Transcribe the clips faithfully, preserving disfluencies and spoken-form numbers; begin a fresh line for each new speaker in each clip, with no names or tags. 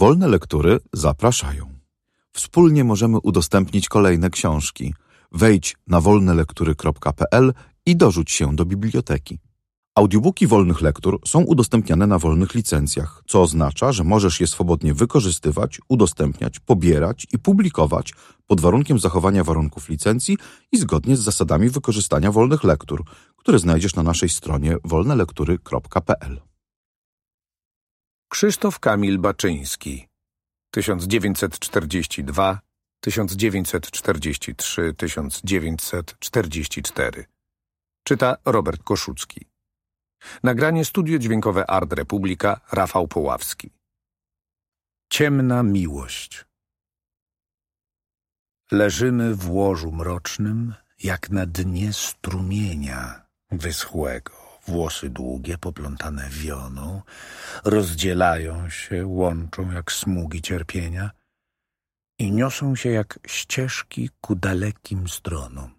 Wolne Lektury zapraszają. Wspólnie możemy udostępnić kolejne książki. Wejdź na wolne lektury kropka p l i dorzuć się do biblioteki. Audiobooki Wolnych Lektur są udostępniane na wolnych licencjach, co oznacza, że możesz je swobodnie wykorzystywać, udostępniać, pobierać i publikować pod warunkiem zachowania warunków licencji i zgodnie z zasadami wykorzystania wolnych lektur, które znajdziesz na naszej stronie wolne lektury kropka p l.
Krzysztof Kamil Baczyński tysiąc dziewięćset czterdziesty drugi do tysiąc dziewięćset czterdziesty trzeci do tysiąc dziewięćset czterdziesty czwarty. Czyta Robert Koszucki. Nagranie studio dźwiękowe Art Republika, Rafał Poławski. Ciemna miłość. Leżymy w łożu mrocznym, jak na dnie strumienia wyschłego. Włosy długie, poplątane wioną, rozdzielają się, łączą jak smugi cierpienia i niosą się jak ścieżki ku dalekim stronom.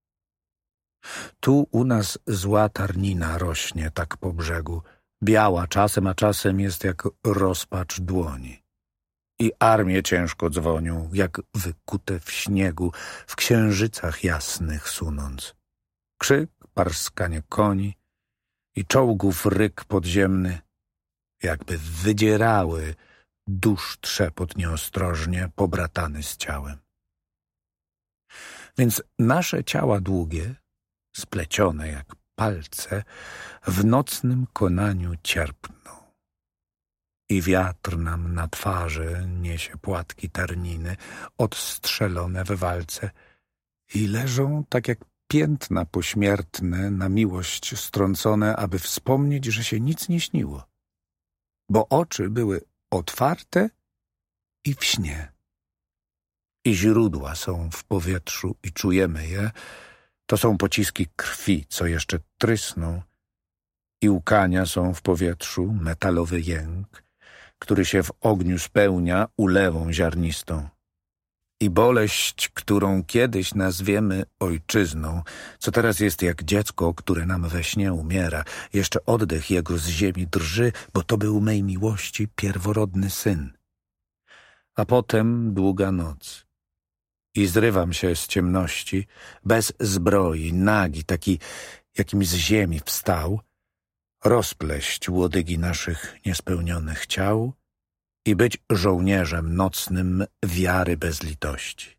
Tu u nas zła tarnina rośnie tak po brzegu, biała czasem, a czasem jest jak rozpacz dłoni. I armie ciężko dzwonią, jak wykute w śniegu, w księżycach jasnych sunąc. Krzyk, parskanie koni i czołgów ryk podziemny, jakby wydzierały dusz trzepot nieostrożnie pobratany z ciałem. Więc nasze ciała długie, splecione jak palce, w nocnym konaniu cierpną. I wiatr nam na twarzy niesie płatki tarniny, odstrzelone w walce i leżą tak jak piętna pośmiertne, na miłość strącone, aby wspomnieć, że się nic nie śniło. Bo oczy były otwarte i w śnie. I źródła są w powietrzu i czujemy je. To są pociski krwi, co jeszcze trysną. I łkania są w powietrzu, metalowy jęk, który się w ogniu spełnia ulewą ziarnistą. I boleść, którą kiedyś nazwiemy ojczyzną, co teraz jest jak dziecko, które nam we śnie umiera. Jeszcze oddech jego z ziemi drży, bo to był mej miłości pierworodny syn. A potem długa noc. I zrywam się z ciemności, bez zbroi, nagi, taki, jakim z ziemi wstał, rozpleść łodygi naszych niespełnionych ciał i być żołnierzem nocnym wiary bez litości.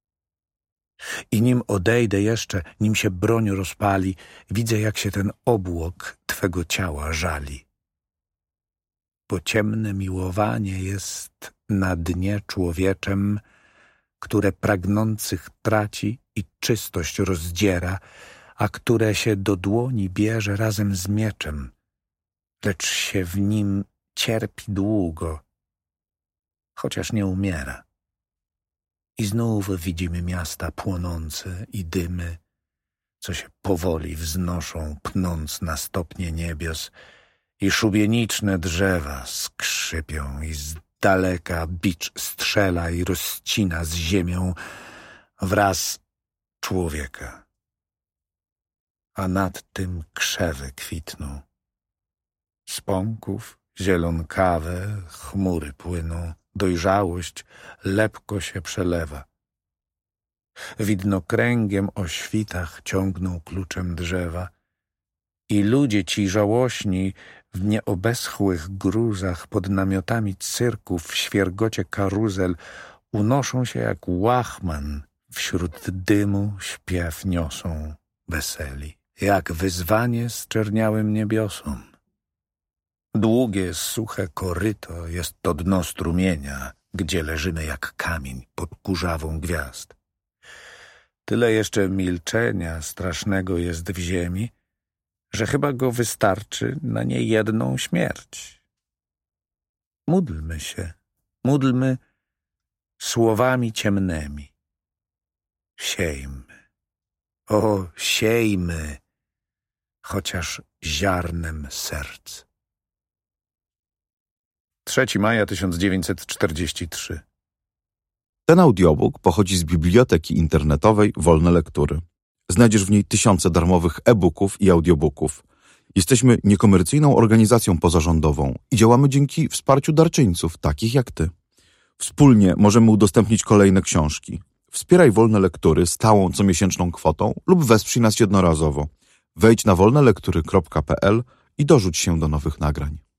I nim odejdę jeszcze, nim się broń rozpali, widzę, jak się ten obłok twego ciała żali. Bo ciemne miłowanie jest na dnie człowieczem, które pragnących traci i czystość rozdziera, a które się do dłoni bierze razem z mieczem, lecz się w nim cierpi długo, chociaż nie umiera. I znów widzimy miasta płonące i dymy, co się powoli wznoszą, pnąc na stopnie niebios, i szubieniczne drzewa skrzypią i z daleka bicz strzela i rozcina z ziemią wraz człowieka. A nad tym krzewy kwitną. Z pąków zielonkawe chmury płyną, dojrzałość lepko się przelewa. Widnokręgiem o świtach ciągną kluczem drzewa i ludzie ci żałośni w nieobeschłych gruzach pod namiotami cyrków w świergocie karuzel unoszą się jak łachman, wśród dymu śpiew niosą weseli, jak wyzwanie zczerniałym niebiosom. Długie, suche koryto jest to dno strumienia, gdzie leżymy jak kamień pod kurzawą gwiazd. Tyle jeszcze milczenia strasznego jest w ziemi, że chyba go wystarczy na niejedną śmierć. Módlmy się, módlmy słowami ciemnymi. Siejmy, o siejmy, chociaż ziarnem serc. trzeciego maja tysiąc dziewięćset czterdziesty trzeci.
Ten audiobook pochodzi z biblioteki internetowej Wolne Lektury. Znajdziesz w niej tysiące darmowych e-booków i audiobooków. Jesteśmy niekomercyjną organizacją pozarządową i działamy dzięki wsparciu darczyńców, takich jak ty. Wspólnie możemy udostępnić kolejne książki. Wspieraj Wolne Lektury stałą comiesięczną kwotą lub wesprzyj nas jednorazowo. Wejdź na wolne lektury kropka p l i dorzuć się do nowych nagrań.